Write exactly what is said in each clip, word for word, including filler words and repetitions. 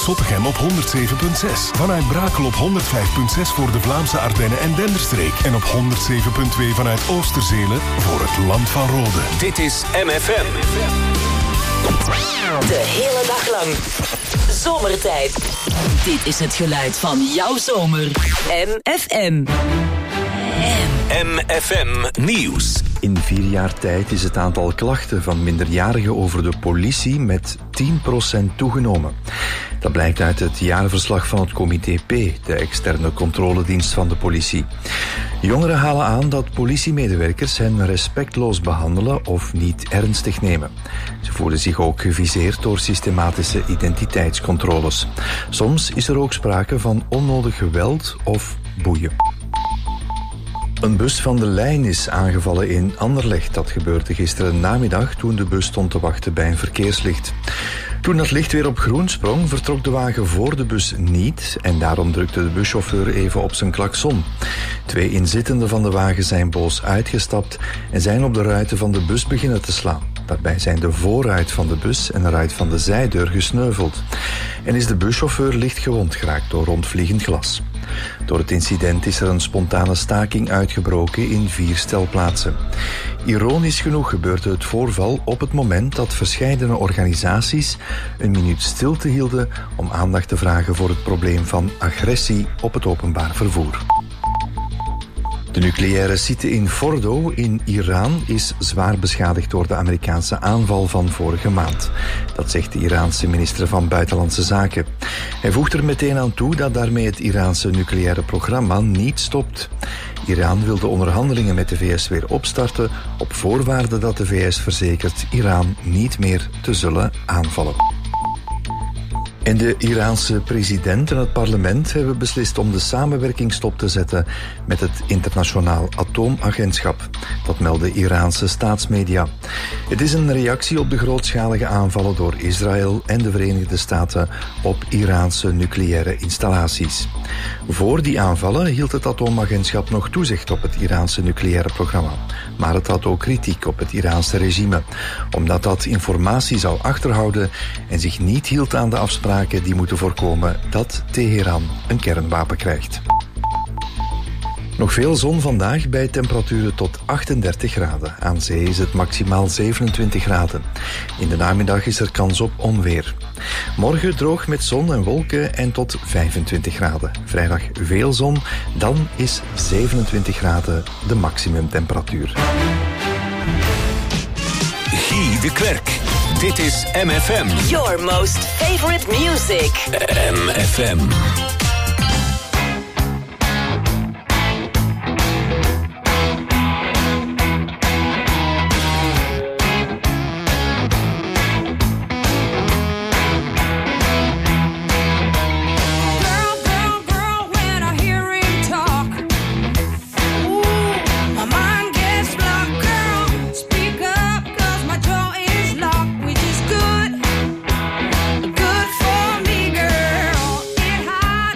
Zottegem op honderd zeven komma zes. Vanuit Brakel op honderd vijf komma zes voor de Vlaamse Ardennen en Denderstreek. En op honderd zeven komma twee vanuit Oosterzelen voor het Land van Rode. Dit is M F M. De hele dag lang. Zomertijd. Dit is het geluid van jouw zomer. M F M. M F M Nieuws. In vier jaar tijd is het aantal klachten van minderjarigen over de politie met tien procent toegenomen. Dat blijkt uit het jaarverslag van het Comité P, de externe controledienst van de politie. Jongeren halen aan dat politiemedewerkers hen respectloos behandelen of niet ernstig nemen. Ze voelen zich ook geviseerd door systematische identiteitscontroles. Soms is er ook sprake van onnodig geweld of boeien. Een bus van de lijn is aangevallen in Anderlecht. Dat gebeurde gisteren namiddag toen de bus stond te wachten bij een verkeerslicht. Toen dat licht weer op groen sprong, vertrok de wagen voor de bus niet en daarom drukte de buschauffeur even op zijn klakson. Twee inzittenden van de wagen zijn boos uitgestapt en zijn op de ruiten van de bus beginnen te slaan. Daarbij zijn de voorruit van de bus en de ruit van de zijdeur gesneuveld. En is de buschauffeur licht gewond geraakt door rondvliegend glas. Door het incident is er een spontane staking uitgebroken in vier stelplaatsen. Ironisch genoeg gebeurde het voorval op het moment dat verscheidene organisaties een minuut stilte hielden om aandacht te vragen voor het probleem van agressie op het openbaar vervoer. De nucleaire site in Fordo in Iran is zwaar beschadigd door de Amerikaanse aanval van vorige maand. Dat zegt de Iraanse minister van Buitenlandse Zaken. Hij voegt er meteen aan toe dat daarmee het Iraanse nucleaire programma niet stopt. Iran wil de onderhandelingen met de V S weer opstarten op voorwaarde dat de V S verzekert Iran niet meer te zullen aanvallen. En de Iraanse president en het parlement hebben beslist om de samenwerking stop te zetten met het Internationaal Atoomagentschap. Dat melden Iraanse staatsmedia. Het is een reactie op de grootschalige aanvallen door Israël en de Verenigde Staten op Iraanse nucleaire installaties. Voor die aanvallen hield het atoomagentschap nog toezicht op het Iraanse nucleaire programma. Maar het had ook kritiek op het Iraanse regime, omdat dat informatie zou achterhouden en zich niet hield aan de afspraken die moeten voorkomen dat Teheran een kernwapen krijgt. Nog veel zon vandaag bij temperaturen tot achtendertig graden. Aan zee is het maximaal zevenentwintig graden. In de namiddag is er kans op onweer. Morgen droog met zon en wolken en tot vijfentwintig graden. Vrijdag veel zon, dan is zevenentwintig graden de maximumtemperatuur. Guy de Klerk. Dit is M F M. Your most favorite music. M F M. Good for me, girl. It hot.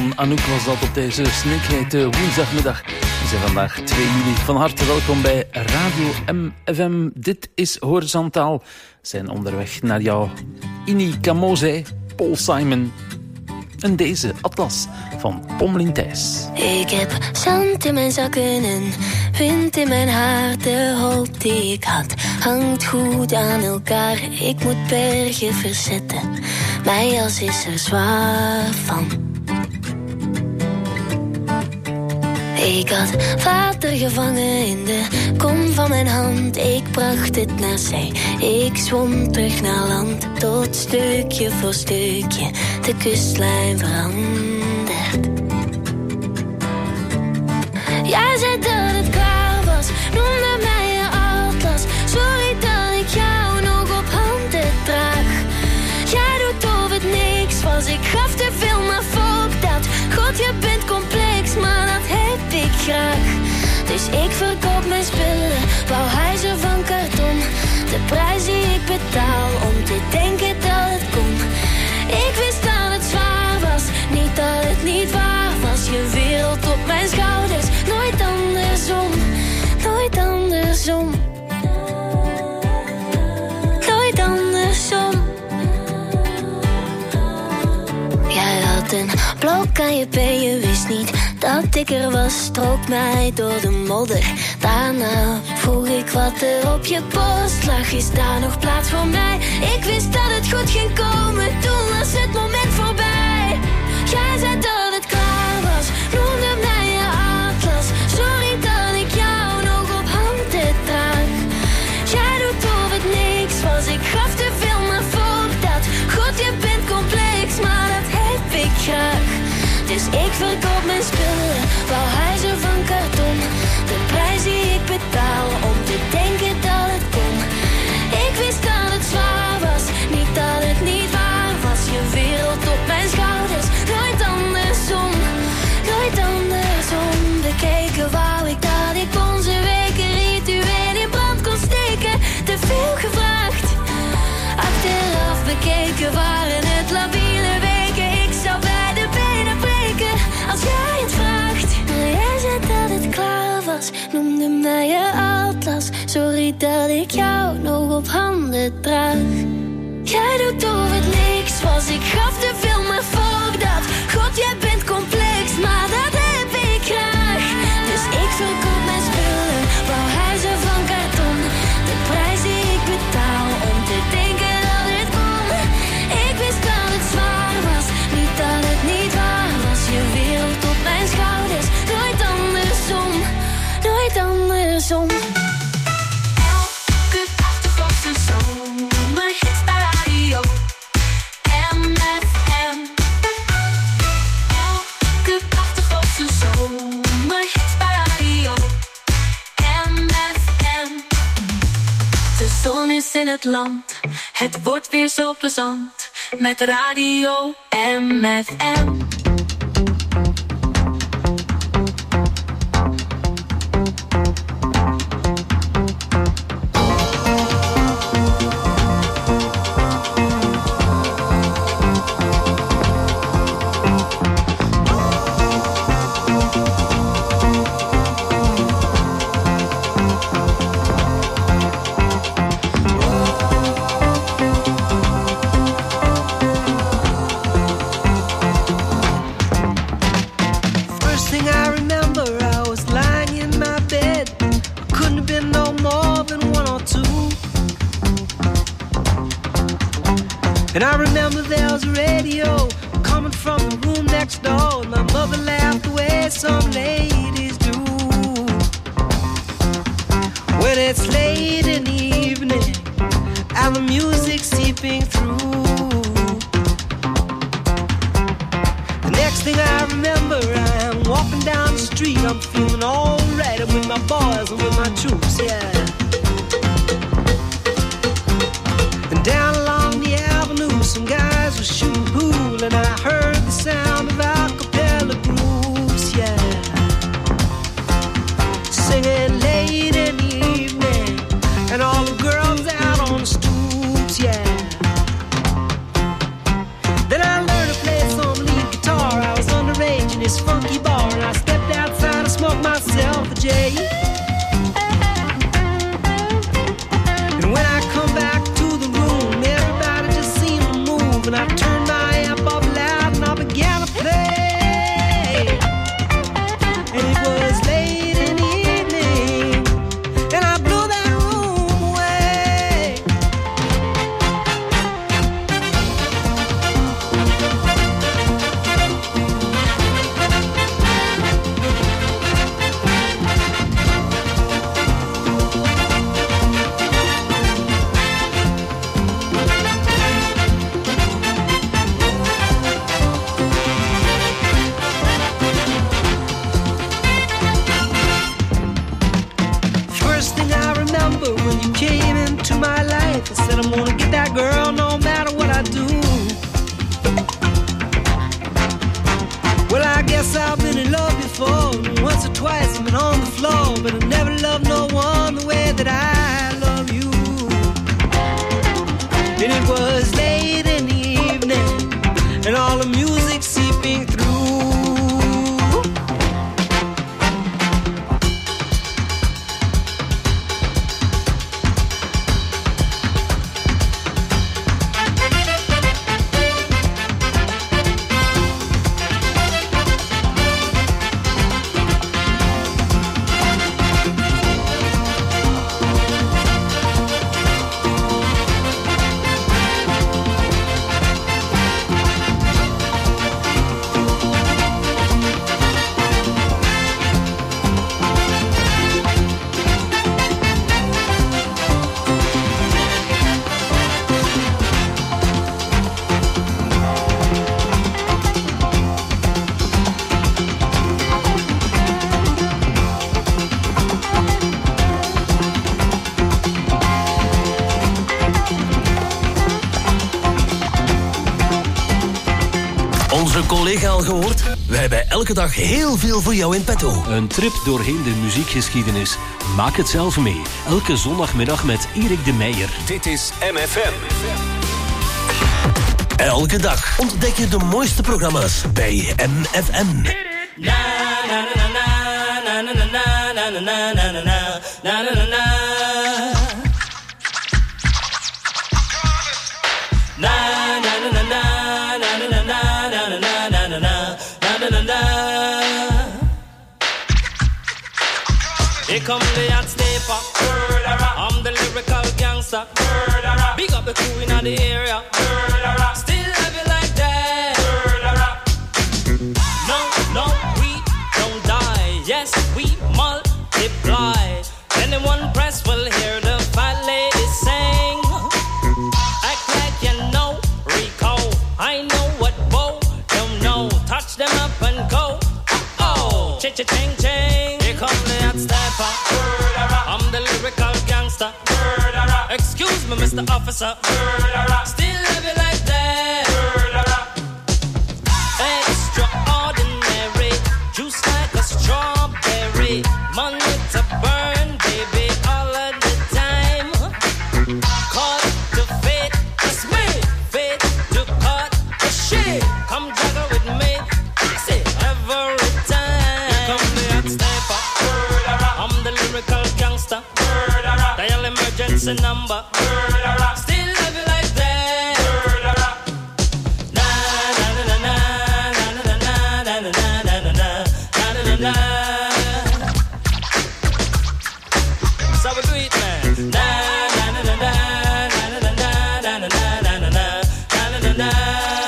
van Anouk was dat op deze snikhete woensdagmiddag. We zijn vandaag twee juli. Van harte welkom bij Radio M F M. Dit is Horizontaal. We zijn onderweg naar jou. Ini Kamoze, Paul Simon en deze Atlas van Pommelien Thijs. Ik heb zand in mijn zakken en wind in mijn haar. De hoop die ik had hangt goed aan elkaar. Ik moet bergen verzetten, mijn jas is er zwaar van. Ik had water gevangen in de kom van mijn hand. Ik bracht het naar zee, ik zwom terug naar land. Tot stukje voor stukje de kustlijn verandert. Jij zei dat het klaar was, noemde mij je atlas. Sorry dat ik jou nog op handen draag. Jij doet of het niks was, ik gaf te veel, maar fuck dat. God, je bent complex, maar dat heb ik graag. Dus ik verkoop mijn spullen, wou huizen van karton. De prijs die ik betaal om te denken dat het kon. Ik wist dat het zwaar was, niet dat het niet waar was. Je wereld op mijn schouders, nooit andersom, nooit andersom. Nooit andersom. Jij had een blok aan je been, je wist niet dat ik er was. Strook mij door de modder. Daarna vroeg ik wat er op je post lag. Is daar nog plaats voor mij? Ik wist dat het goed ging komen, toen was het moment voorbij. Jij zei dat het klaar was, noemde mij je atlas. Sorry dat ik jou nog op handen draag. Jij doet of het niks was, ik gaf te veel, maar fuck dat. God, je bent complex, maar dat heb ik graag. Dus ik verkoop mijn spullen, wou huizen van karton. De prijs die ik betaal om te denken dat het kon. Ik wist dat het zwaar was, niet dat het niet waar was. Je wereld op mijn schouders, nooit andersom, nooit andersom. Bekeken wou ik dat ik onze weken ritueel in brand kon steken. Te veel gevraagd, achteraf bekeken waren het labiele weken. Ik zou bij de benen breken als jij het vraagt. Maar jij zei dat het klaar was, noemde mij je atlas. Sorry dat ik jou nog op handen draag. Jij doet of het niks was, ik gaf te veel, maar fuck dat. God, jij bent complex, maar dat heb ik graag. Dus ik verkoop mijn spullen, wou huizen van karton. De prijs die ik betaal om te denken dat het kon. Ik wist dat het zwaar was, niet dat het niet waar was. Je wereld op mijn schouders, nooit andersom, nooit andersom. Elke achtergrondse zomer hits bij radio M F M. Elke achtergrondse zomer hits bij radio M F M. De zon is in het land, het wordt weer zo plezant met radio M F M. And I remember there was a radio coming from the room next door. And my mother laughed the way some ladies do. When it's late in the evening and the music's seeping through. The next thing I remember, I'm walking down the street. I'm feeling alright with my boys and with my troops, yeah. And down along the avenue, some guys were shooting pool, and I heard the sound of a cappella groups, yeah. Singing late in the evening, and all the girls out on the stoops, yeah. Then I learned to play some lead guitar. I was underage, J. And when I come back to the room, everybody just seemed to move, and I turned my amp up loud and I began to play. And it was late in the evening, and I blew that room away. First thing I remember when you came into my life, I said I'm gonna get that girl no matter what I do. Well, I guess I've been in love before. Once or twice I've been on the floor, but I never loved no one the way that I love you. And it was late in the evening, and all the music seeping through. Collega al gehoord? Wij hebben elke dag heel veel voor jou in petto. Een trip doorheen de muziekgeschiedenis. Maak het zelf mee. Elke zondagmiddag met Erik de Meijer. Dit is M F M. Elke dag ontdek je de mooiste programma's bij M F M. Here come the hot stepper. I'm the lyrical gangster. Big up the crew in the area. Still love you like that. No, no, we don't die. Yes, we multiply. Anyone press will hear the fat lady sing. Act like you know Rico. I know what Bo don't know. Touch them up and go. Oh, cha-cha-ching, ching. Here come the hot stepper. I'm the lyrical gangster. Excuse me, Mister Officer. Still love you like that. Extraordinary. Juice like a strawberry. Money to burn, baby, all of the time. Caught to fit, it's me. Fit to cut the shit. Come juggle with me. That's it, every time. Here come the hot stepper. I'm the lyrical gangster. Dial emergency number. Still love you like that. Na na na na na na na na na na na na na na. So we do it, man. Na na na na na na na na na na na na na na na.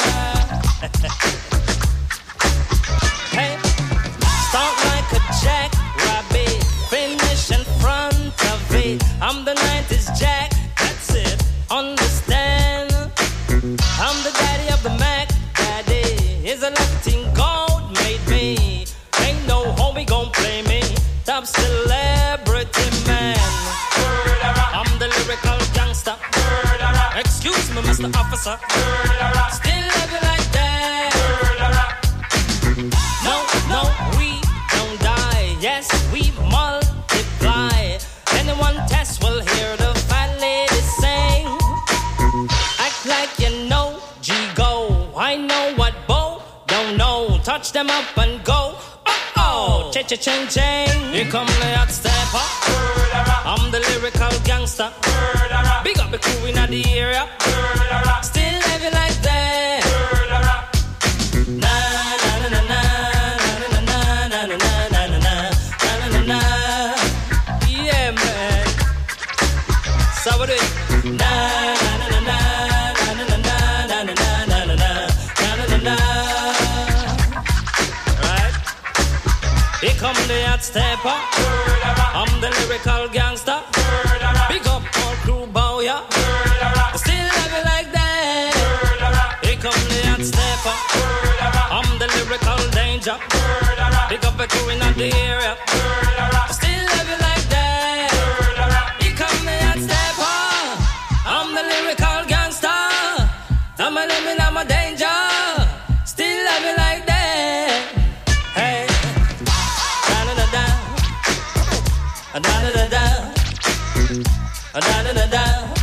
Hey, start like a jackrabbit, finish in front of it. I'm the nineties Jack, that's it. Understand? I'm the daddy of the Mac. Daddy is a Latin gold made me. Ain't no homie gon' play me. Top celebrity man. I'm the lyrical gangster. Excuse me, Mister Officer. Still love you like that. No, no, we don't die. Yes, we multiply. Anyone test will hear the fat lady sing. Act like you know G-Go. I know what Bo don't know. Touch them up and go. Oh, oh, cha-cha-ching-ching. Here come the hot stepper. I'm the lyrical gangster. Big up the crew in the area. Still heavy like that. Na na na na na na na na na na na na na na. Yeah, man. So what it? Na na na na na na na na na na na na na na. Right. Here come the hot stepper. I'm the lyrical gangster. Big up all crew bow ya. Still have it like that. Here come the hot stepper. I'm the lyrical danger. Big up the crew in the area. Still have it like that. Here come the hot stepper. I'm the lyrical gangster. I'm a living, I'm a danger. Still have it like that. Hey. Da da da da, da da da da.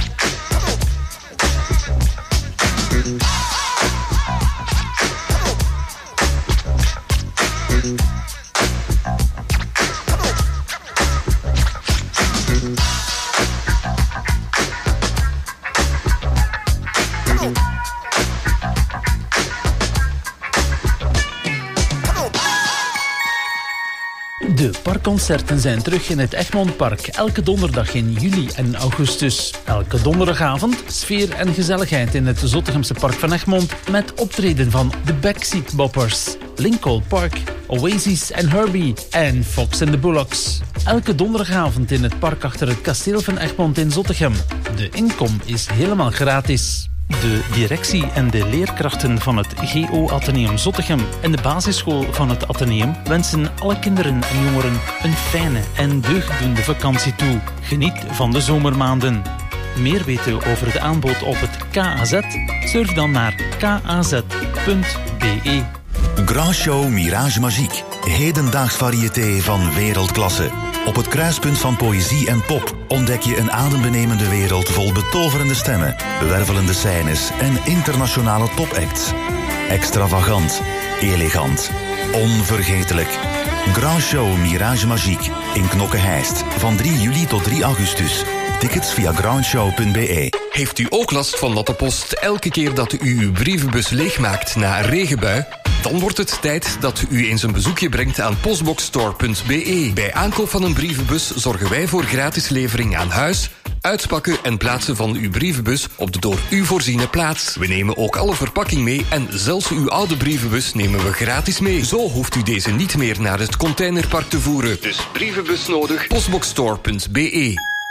De parkconcerten zijn terug in het Egmondpark, elke donderdag in juli en augustus. Elke donderdagavond sfeer en gezelligheid in het Zottegemse Park van Egmond met optreden van de Backseat Boppers, Lincoln Park, Oasis en Herbie en Fox and the Bullocks. Elke donderdagavond in het park achter het kasteel van Egmond in Zottegem. De inkom is helemaal gratis. De directie en de leerkrachten van het G O Atheneum Zottegem en de basisschool van het Atheneum wensen alle kinderen en jongeren een fijne en deugddoende vakantie toe. Geniet van de zomermaanden. Meer weten over het aanbod op het K A Z? Surf dan naar k a z punt b e. Grand Show Mirage Magique. Hedendaags variété van wereldklasse. Op het kruispunt van poëzie en pop ontdek je een adembenemende wereld vol betoverende stemmen, bewervelende scènes en internationale topacts. Extravagant, elegant, onvergetelijk. Grand Show Mirage Magique in Knokke-Heist van drie juli tot drie augustus. Tickets via grandshow punt b e. Heeft u ook last van natte post elke keer dat u uw brievenbus leegmaakt na een regenbui? Dan wordt het tijd dat u eens een bezoekje brengt aan postboxstore punt b e. Bij aankoop van een brievenbus zorgen wij voor gratis levering aan huis, uitpakken en plaatsen van uw brievenbus op de door u voorziene plaats. We nemen ook alle verpakking mee en zelfs uw oude brievenbus nemen we gratis mee. Zo hoeft u deze niet meer naar het containerpark te voeren. Dus brievenbus nodig, postboxstore punt b e.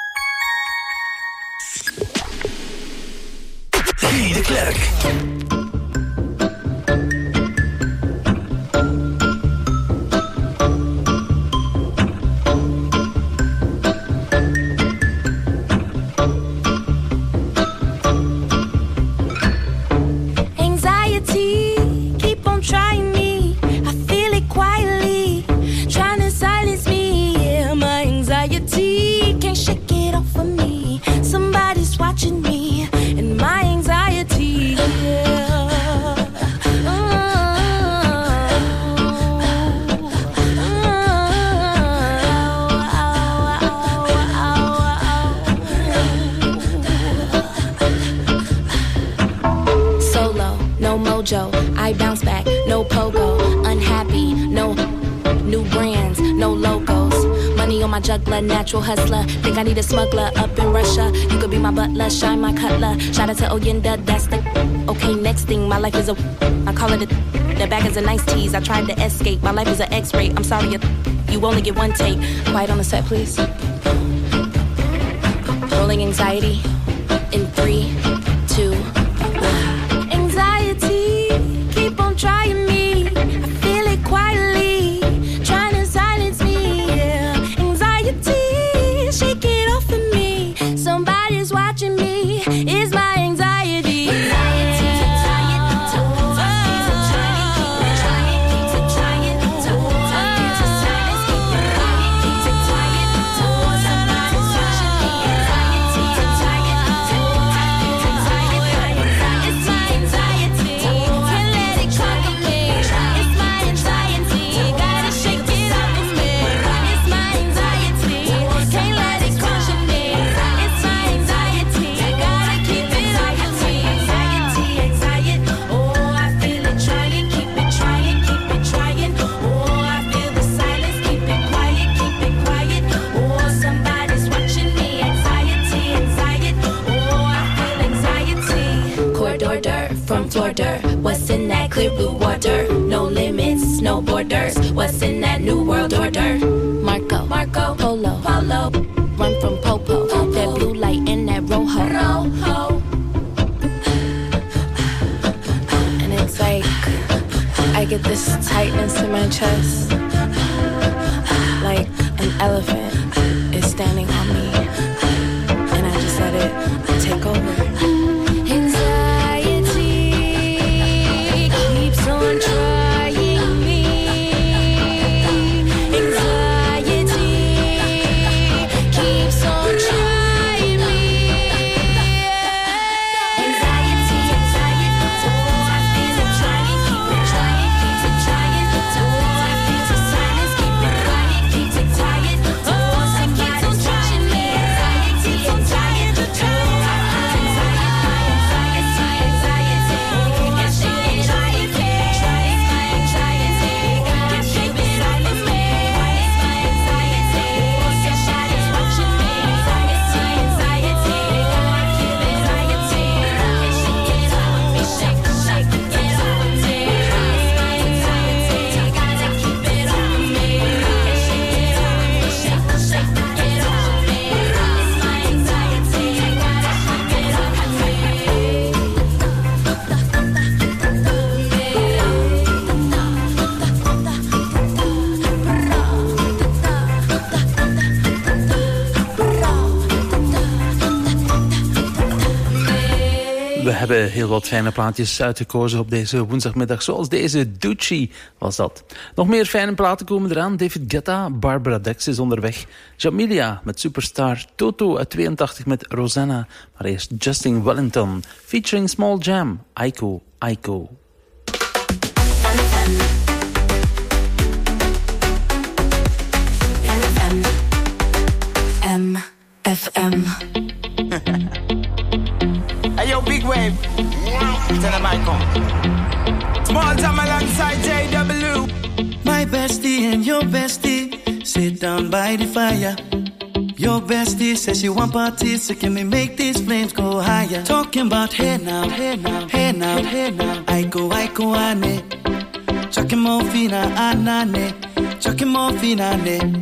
Guy de Klerk. Watching me and my anxiety. Solo, no mojo. I bounce back, no pogo. Unhappy, no new brands, no logos. Money on my juggler, natural hustler. Think I need a smuggler up in Russia. You could be my butler, shine my cutler. Shout out to Oyenda, that's the. Okay, next thing, my life is a. I call it a. The bag is a nice tease. I tried to escape. My life is an X-ray. I'm sorry, you only get one take. Quiet on the set, please. Rolling anxiety in three, two, one. Anxiety, keep on trying me. I feel it quietly, trying to silence me. Yeah. Anxiety, shake it off of me. Somebody's watching me. It's my anxiety. Anxiety. clear blue water. No limits, no borders. What's in that new world order? Marco, Marco, Polo, Polo. Run from Popo, Popo. That blue light in that Rojo, Rojo. And it's like I get this tightness in my chest, like an elephant is standing on me, and I just let it take over. We hebben heel wat fijne plaatjes uitgekozen op deze woensdagmiddag. Zoals deze Ducci was dat. Nog meer fijne platen komen eraan. David Guetta, Barbara Dex is onderweg. Jamilia met Superstar. Toto uit tweeëntachtig met Rosanna. Maar eerst Justin Wellington. Featuring Small Jam. Aiko, Aiko. M F M. Hey yo, big wave. Tell them I come. Small time alongside J W. My bestie and your bestie sit down by the fire. Your bestie says she want parties, so can we make these flames go higher? Talking about hey now, hey now, hey now, hey now. I go, I go, ane. Chucking more fina, anane. Chucking more fina, ane.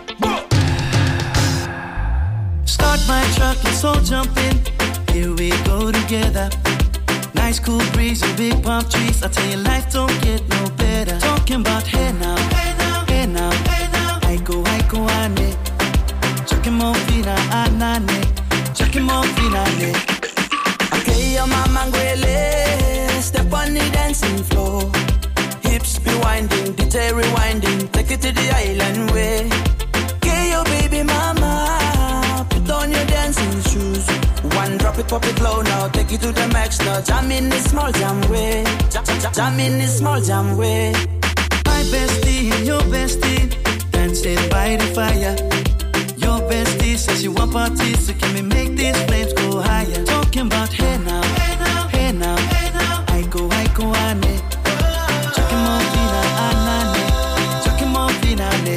Start my truck, let's all jump in. Here we go together. Nice cool breeze and big palm trees. I tell you, life don't get no better. Talking about hey now, hey now, hey now, hey now. I go, I go, ane. Chucking more fina, anane. Chucking more fina, ane. Okay, your mama ngwele. Step on the dancing floor. Hips be winding, D J rewinding. Take it to the island way. Okay, your baby mama. Put on your dancing shoes. One drop it, pop it low now. Take it to the max now. Jam in this small jam way. Jam, jam, jam in this small jam way. My bestie and your bestie dancing by the fire. Your bestie says you want parties, so can we make these flames go higher? Talking about hey now, hey now, hey now, hey now. I go, I go, ane. Chucking more fina, anane. Chucking more fina, ane.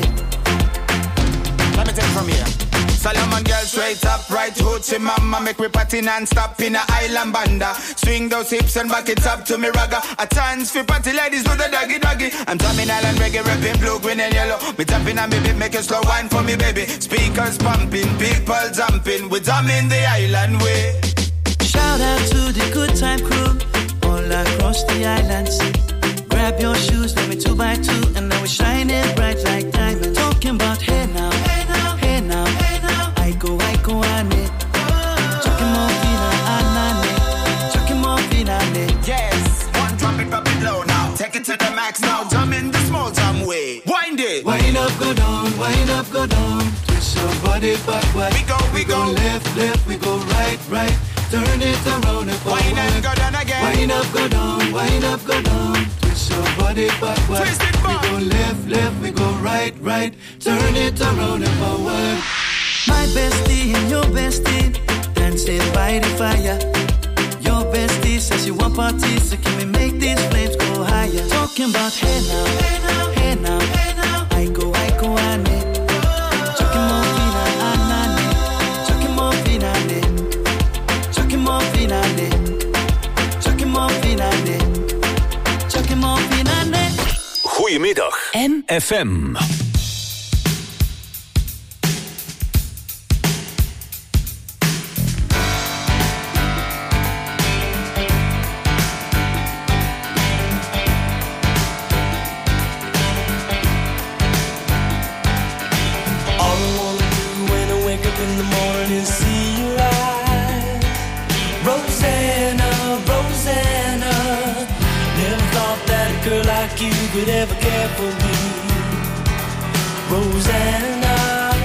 Let me take it from here. Solomon girl straight up, right hoochie mama. Make me party non-stop in a island banda. Swing those hips and back it up to me ragga. A chance for party ladies do the doggy doggy. I'm drumming island reggae, rapping blue, green and yellow. Me tapping and me beat, make a slow wine for me baby. Speakers pumping, people jumping. We drumming the island way. Shout out to the good time crew all across the islands. Grab your shoes, let me two by two, and now we're shining bright like diamonds. Talking about hey now, hey now, hey now, hey now. I go, I go, ane. Chucking more fina, anane. Chucking more fina, ane. Yes, one drop it, pop it low now. Take it to the max now. Jump in the small jam way. Wind it. Wind up, go down, wind up, go down. Twist your body backward. We go, we, we go. go left, left, we go right, right. Turn it around and forward. Wind up, go down again. Wind up, go down, wind up, go down. Twist your body backward. Twist it back. We go left, left, we go right, right. Turn it around and forward. My bestie and your bestie dancing by the fire. Your bestie says you want parties, so can we make these flames go higher? Talking about hey now, hey now, hey now, hey now. I go, I go, ane. Chucking more fina, anane. Chucking more fina, ane. Chucking more fina, ane. Chucking more fina, ane. Chucking F M. Could ever care for me, Rosanna.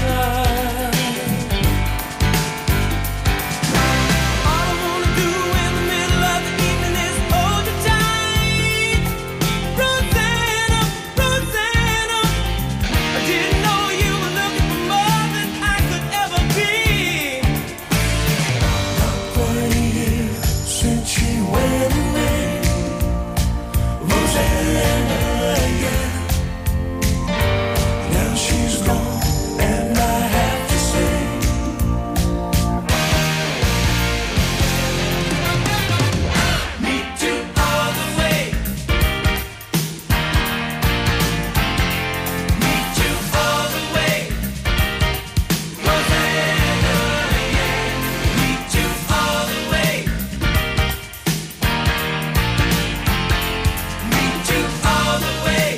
All I wanna do in the middle of the evening is hold you tight, Rosanna, Rosanna. I didn't know you were looking for more than I could ever be. Not quite a year since she went away, Rosanna. She's gone, and I have to say, meet you all the way, meet you all the way, Rosanna, yeah, meet you all the way, meet you all the way.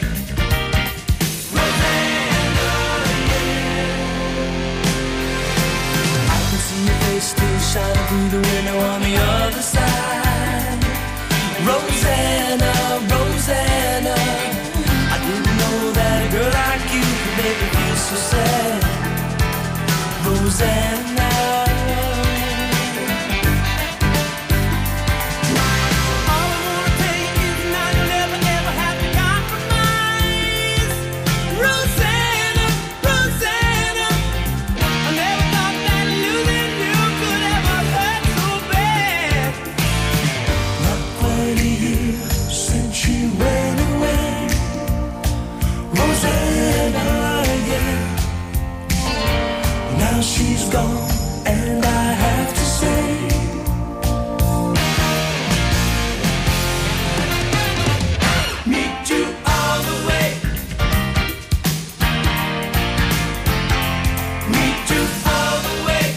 Still shining through the window on the other side, Rosanna, Rosanna. I didn't know that a girl like you could make me feel so sad, Rosanna. She's gone, and I have to say, meet you all the way, meet you all the way,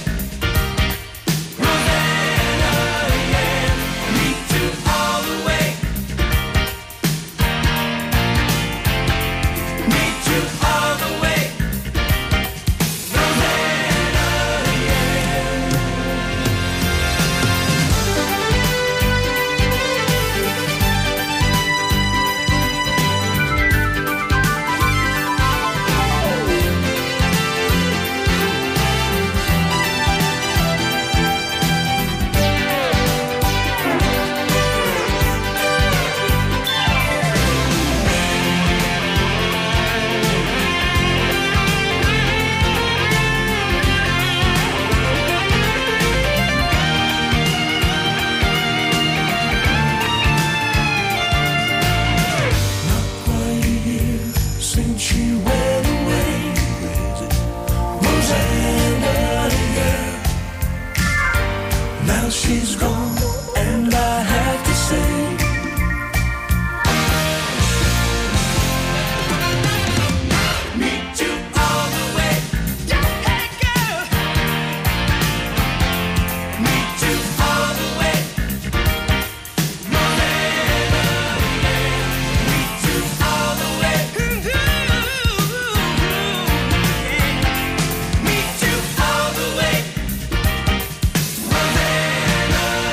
Rosanna, yeah, meet you all the way, meet you all the way. She's gone, and I have to say, meet you all the way, hey girl, meet you all the way, Rosanna, meet you all the way, meet you all the way, Rosanna.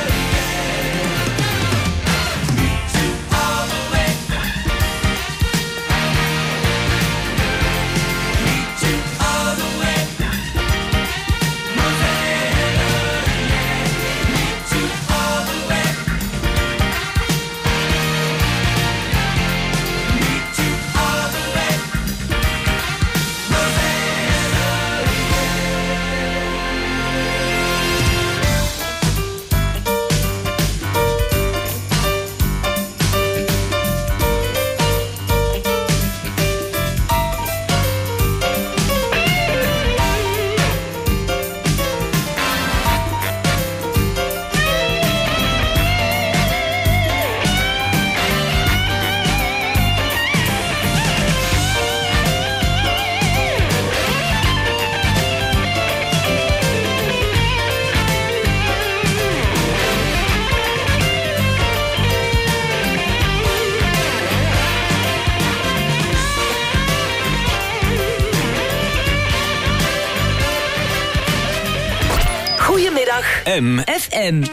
Goedemiddag, M F M.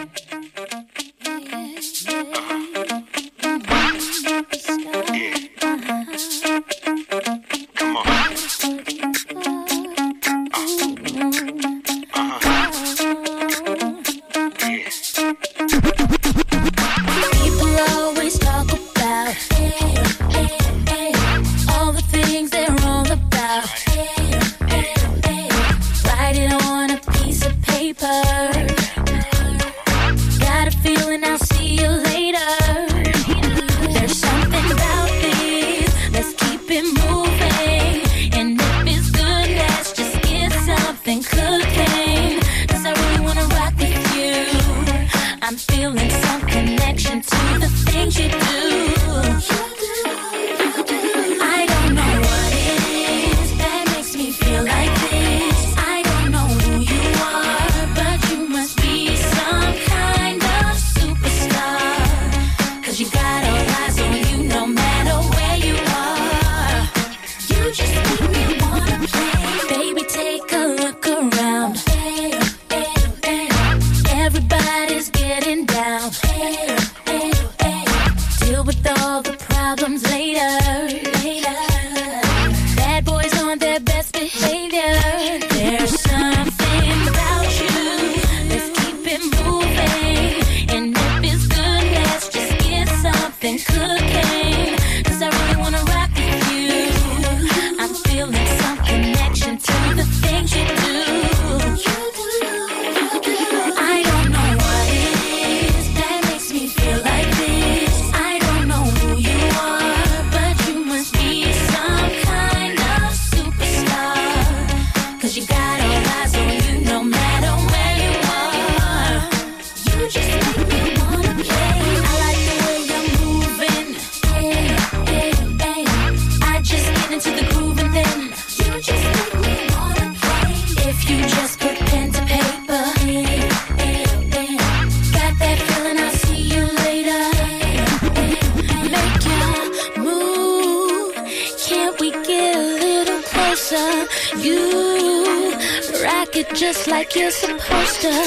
Just like you're supposed to.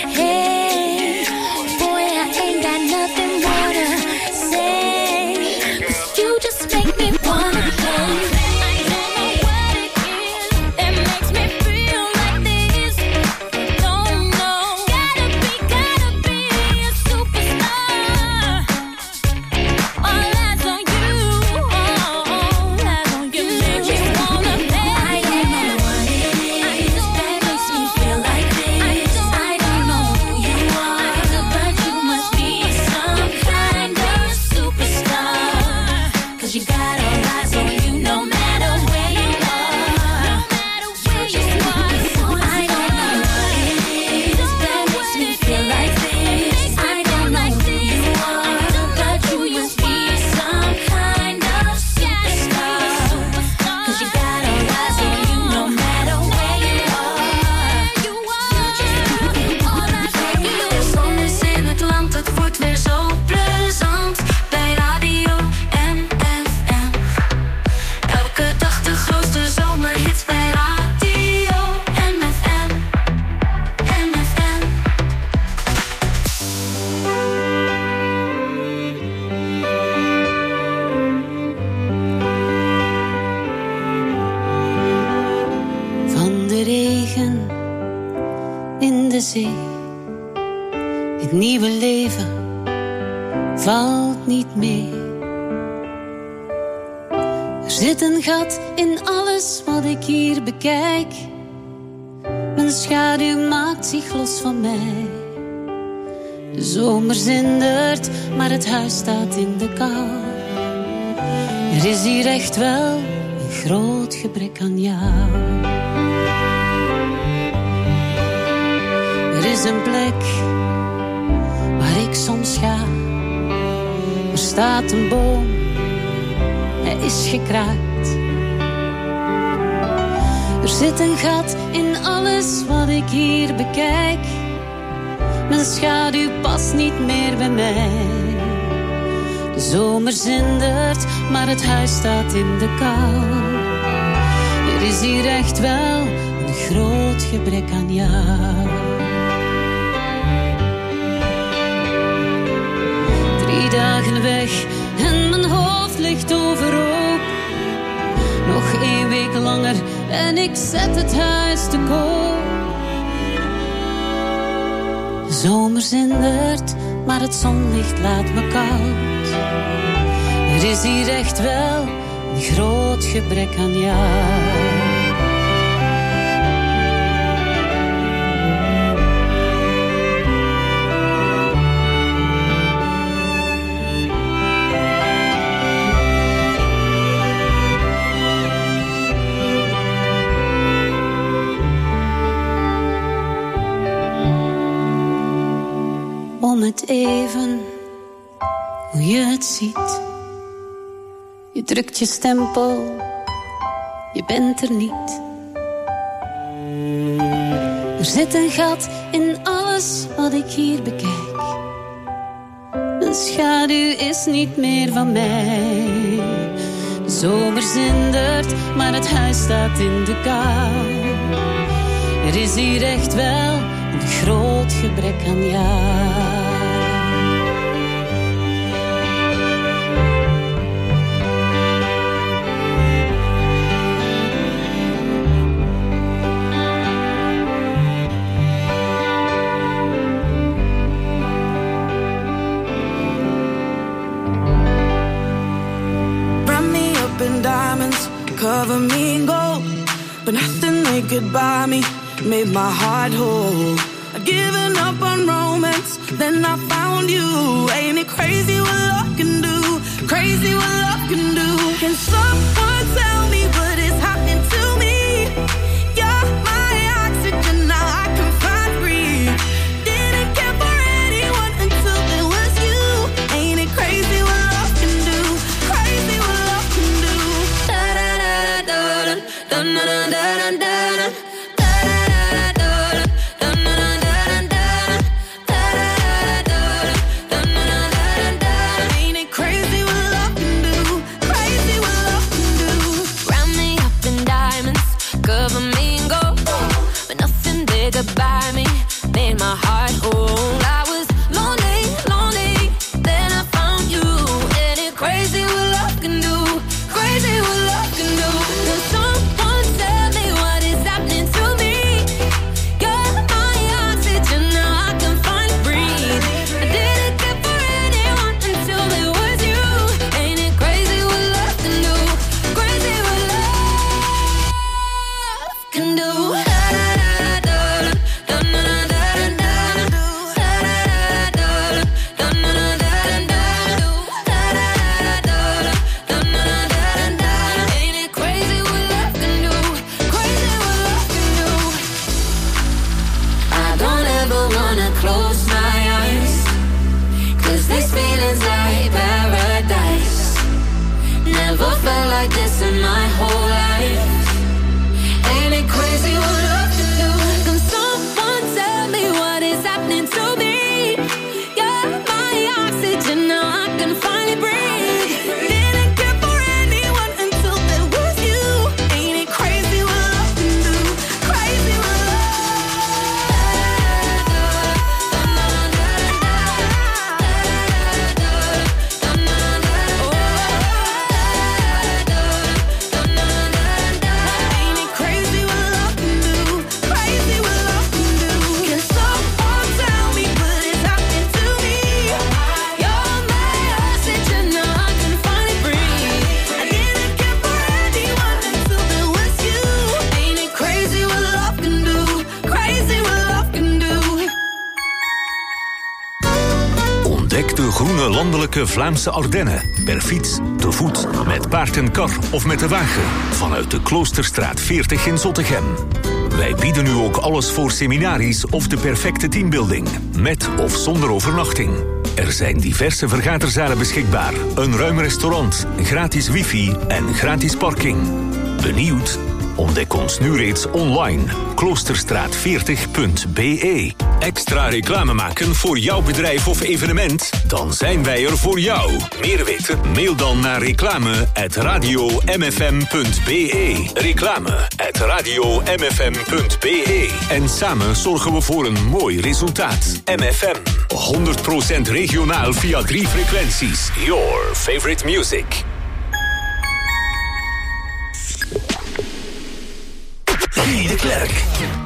Hey, boy, I ain't got nothing more to say, 'cause you just make me wanna play. Het nieuwe leven valt niet mee. Er zit een gat in alles wat ik hier bekijk. Mijn schaduw maakt zich los van mij. De zomer zindert, maar het huis staat in de kou. Er is hier echt wel een groot gebrek aan jou. Er is een plek waar ik soms ga. Er staat een boom, hij is gekraakt. Er zit een gat in alles wat ik hier bekijk. Mijn schaduw past niet meer bij mij. De zomer zindert, maar het huis staat in de kou. Er is hier echt wel een groot gebrek aan jou. dagen weg en mijn hoofd ligt overhoop. Nog één week langer en ik zet het huis te koop. Zomer zindert, maar het zonlicht laat me koud. Er is hier echt wel een groot gebrek aan jou. Om het even, hoe je het ziet. Je drukt je stempel, je bent er niet. Er zit een gat in alles wat ik hier bekijk. Mijn schaduw is niet meer van mij. De zomer zindert, maar het huis staat in de kou. Er is hier echt wel een groot gebrek aan jou. Cover me in gold, but nothing they could buy me made my heart whole. I'd given up on romance, then I found you. Ain't it crazy what love can do? Crazy what love can do. Can someone tell me what is happening to me? You're my oxygen, now I can find breathe. Didn't care for anyone until there was you. Ain't it crazy what love can do? Crazy what love can do. Dun, dun, dun, dun, dun, dun. By me, made my heart whole. I was lonely, lonely, then I found you. And it's crazy what love can do, crazy what love can do. Can someone tell me what is happening to me? You're my oxygen, now I can finally breathe. I didn't care for anyone until it was you. Ain't it crazy what love can do, crazy what love can do. Like this in my whole life. Ain't it crazy what love can do? Can someone tell me what is happening to me? You're my oxygen, now I can finally breathe. Didn't care for anyone until there was you. Ain't it crazy what love can do? Crazy what Ontdek de groene landelijke Vlaamse Ardennen. Per fiets, te voet, met paard en kar of met de wagen. Vanuit de Kloosterstraat veertig in Zottegem. Wij bieden nu ook alles voor seminaries of de perfecte teambuilding. Met of zonder overnachting. Er zijn diverse vergaderzalen beschikbaar. Een ruim restaurant, gratis wifi en gratis parking. Benieuwd? Ontdek ons nu reeds online. kloosterstraat veertig punt b e. Extra reclame maken voor jouw bedrijf of evenement? Dan zijn wij er voor jou. Meer weten? Mail dan naar reclame at radio m f m punt b e. Reclame at radio m f m punt b e. En samen zorgen we voor een mooi resultaat. M F M. honderd procent regionaal via drie frequenties. Your favorite music. Guy de Klerk.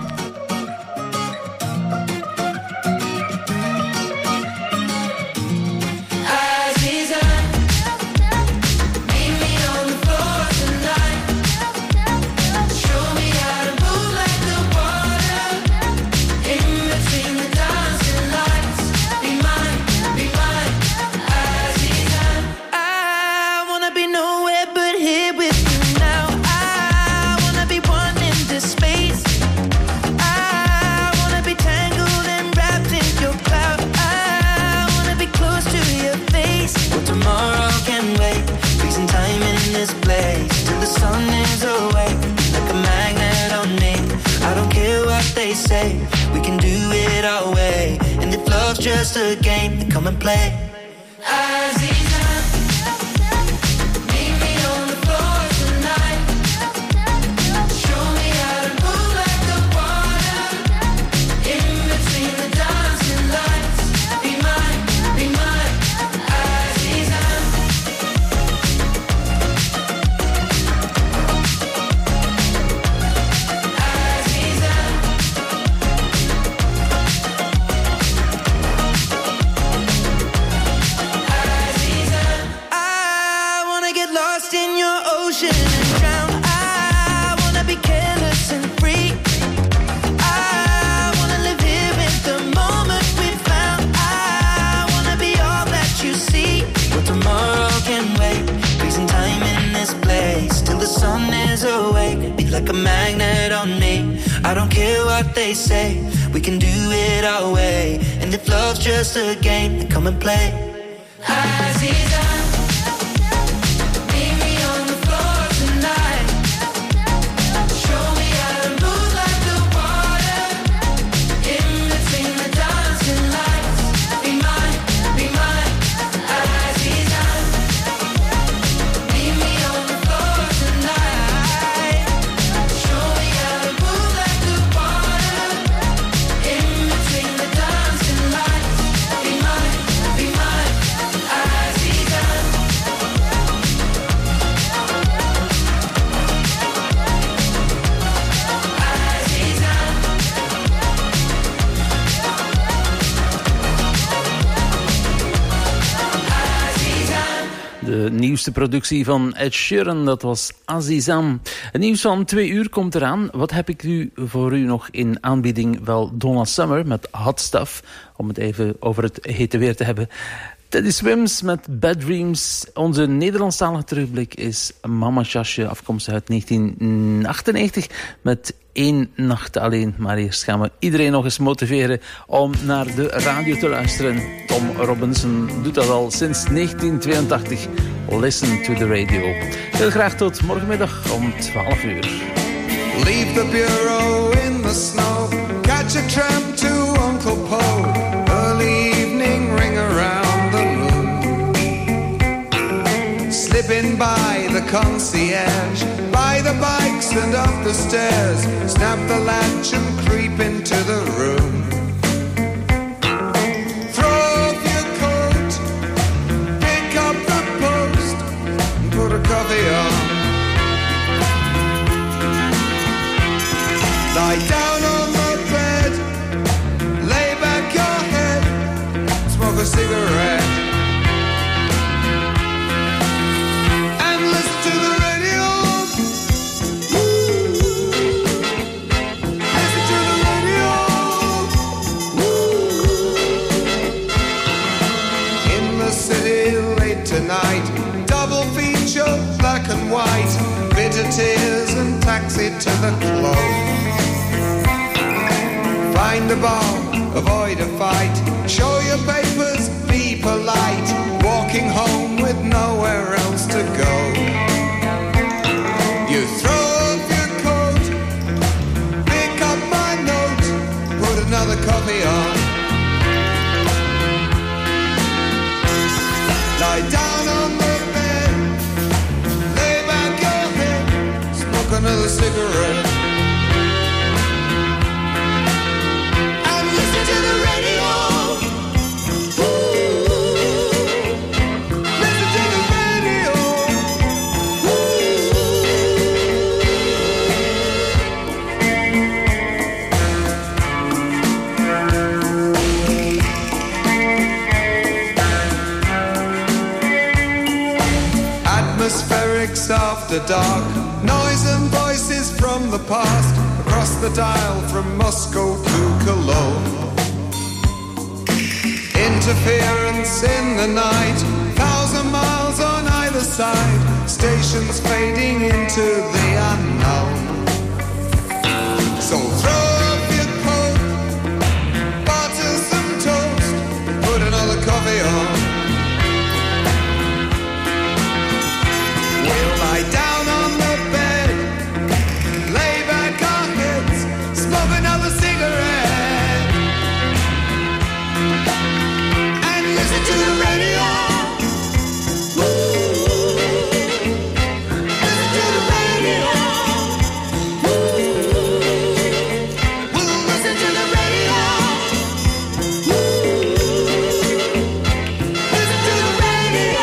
We can do it our way, and if love's just a game, then come and play. Aziza, meet me on the floor tonight. Show me how to move like the water in between the dancing lights. Be mine, be mine, Aziza. Like a magnet on me. I don't care what they say. We can do it our way. And if love's just a game, then come and play. Aziza, meet me on the floor tonight. Show me how to move like the water in between the dancing lights. Be mine, be mine, Aziza. Meet me on the floor tonight. De nieuwste productie van Ed Sheeran, dat was Azizam. Het nieuws van twee uur komt eraan. Wat heb ik nu voor u nog in aanbieding? Wel, Donna Summer met Hot Stuff, om het even over het hete weer te hebben. Teddy Swims met Bad Dreams. Onze Nederlandstalige terugblik is Mama Sjasje, afkomstig uit negentien achtennegentig, met één nacht alleen. Maar eerst gaan we iedereen nog eens motiveren om naar de radio te luisteren. Tom Robinson doet dat al sinds negentien tweeëntachtig. Listen to the radio. Heel graag tot morgenmiddag om twaalf uur. Leave the bureau in the snow. Catch a tram to Uncle Po. Early evening ring around the room. Slipping by the concierge, by the bikes and up the stairs. Snap the latch and creep into the room. Throw off your coat, pick up the post, and put a coffee on. Lie down on the bed, lay back your head, smoke a cigarette, and listen to the radio. Listen to the radio. In the city late tonight, double feature, black and white, bitter tears and taxi to the club. Find a bar, avoid a fight, show your papers, be polite, walking home with nowhere else to go. You throw off your coat, coffee on. Lie down on the bed, lay back your head, smoke another cigarette, and listen to the radio. Atmospherics after dark, noise and voices from the past, across the dial from Moscow to Cologne. Interference in the night, thousand miles on either side, stations fading into the unknown. So throw up your coat, butter some toast, put another coffee on. We'll lie down on the bed, lay back our heads, smoke another cigarette, and listen to the radio. Listen to the radio. We'll listen to the radio. Listen to the radio.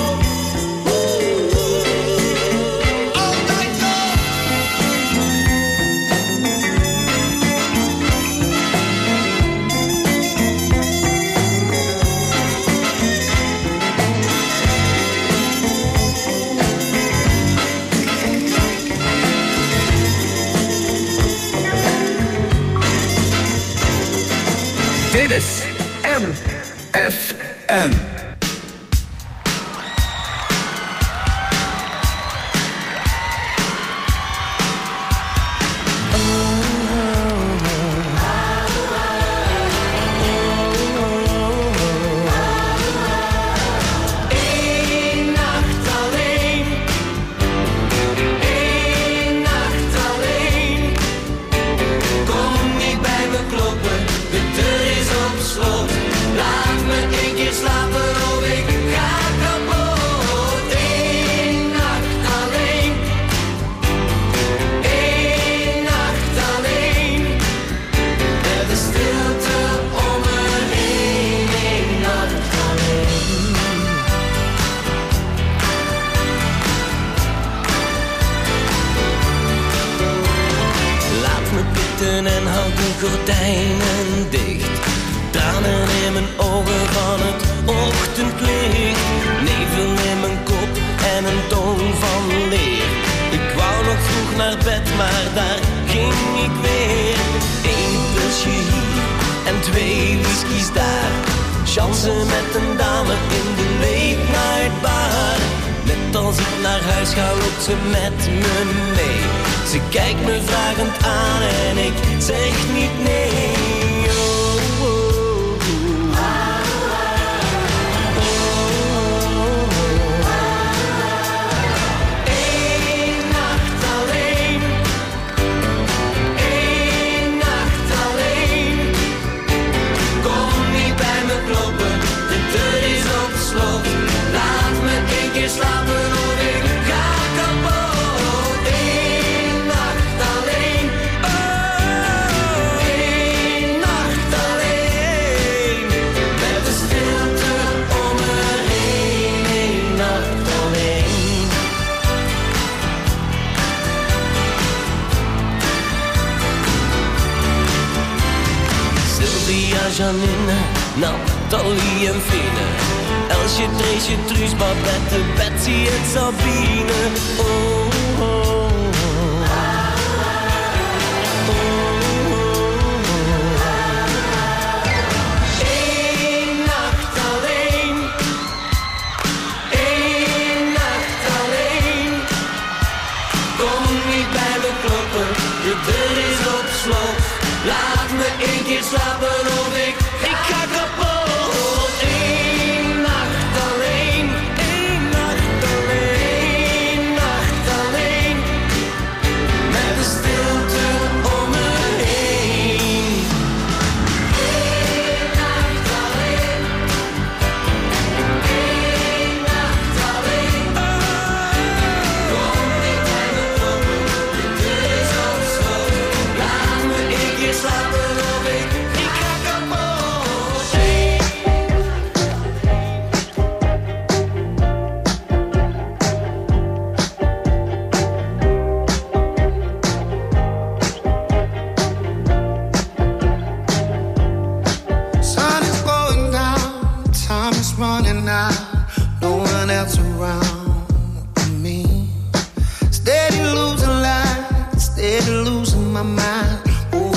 Dit is M F M. Eén nacht alleen, één nacht alleen. Kom niet bij me kloppen, de deur is op slot. Laat me een keer slapen of ik ga kapot. Eén nacht alleen, één nacht alleen. Met de stilte om me heen, één nacht alleen. Laat me pitten en houd de gordijnen dicht. Tranen in mijn ogen van het ochtendlicht. Nevel in mijn kop en een toon van leer. Ik wou nog vroeg naar bed, maar daar ging ik weer. Eén pilsje hier en twee whiskies daar. Chansen met een dame in de late night bar. Net als ik naar huis ga, loopt ze met me mee. Ze kijkt me vragend aan en ik zeg niet nee. Oh, oh, oh. Eén nacht alleen, één nacht alleen. Kom niet bij me kloppen, de deur is op slot. Laat me een keer slapen of ik ga kapot. Eén nacht alleen, oh, één nacht alleen. Met de stilte om me heen, één nacht alleen. Sylvia, Janine, Nathalie en Fine, Elsje, Treesje, Truus, Babette, Betsy en Sabine. Oh, oh, oh. Eén nacht alleen, één nacht alleen. Kom niet bij me kloppen, de deur is op slot. Laat me één keer slapen of ik, ik ga kapot. Eén nacht alleen, één nacht alleen, één nacht alleen. Met de stilte om me heen.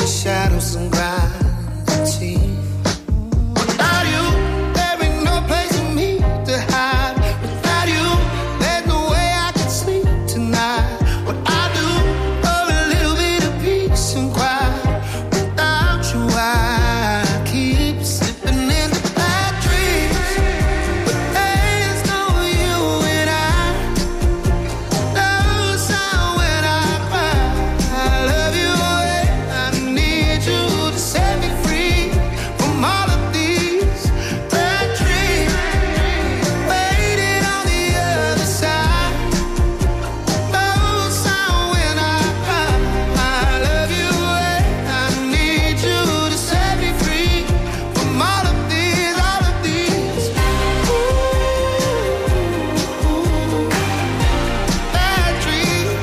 the shadows and gravity. Without you, there ain't no place for me to hide. Without you, there's no way I can sleep tonight. What I do for a little bit of peace and quiet. Without you, I keep slipping into bad dreams. But there's no you and I. No sound when I cry. I love you and I need you to set me free from all of these bad dreams. Waiting on the other side. No sound when I cry. I love you and I need you to set me free from all of these, all of these bad dreams.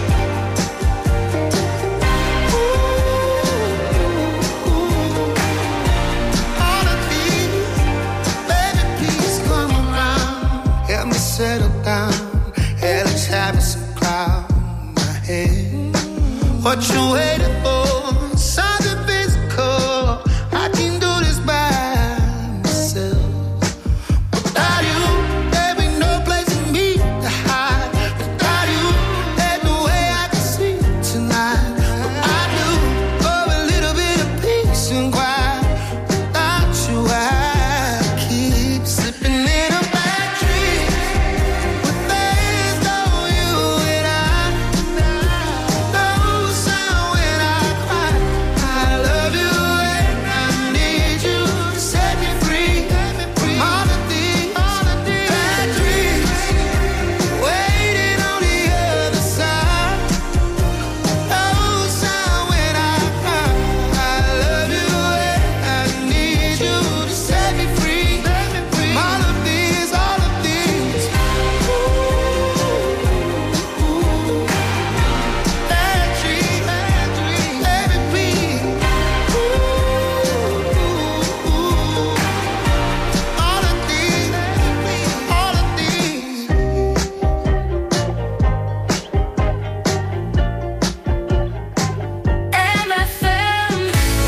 All of these, baby, please come around. Help me settle down. Hell is having some cloud in my head. What you waiting for? Something physical. I can do this by myself. Without you, there ain't no place for me to hide. Without you, there's no way I can sleep tonight. What I do for a little bit of peace and quiet. Without you, I keep slipping in a bad dream. But there's no you and I. No sound when I cry. I love you and I need you to set me free from all of these, all of these bad dreams. Waiting on the other side. No sound when I cry. I love you and I need you to set me free from all of these, all of these bad dreams, bad dreams. Baby, please. All of these, all of these. M F M.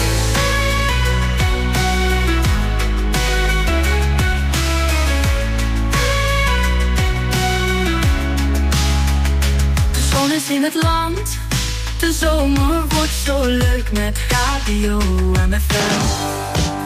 De zon is in het land, de zomer wordt zo leuk met radio M F M.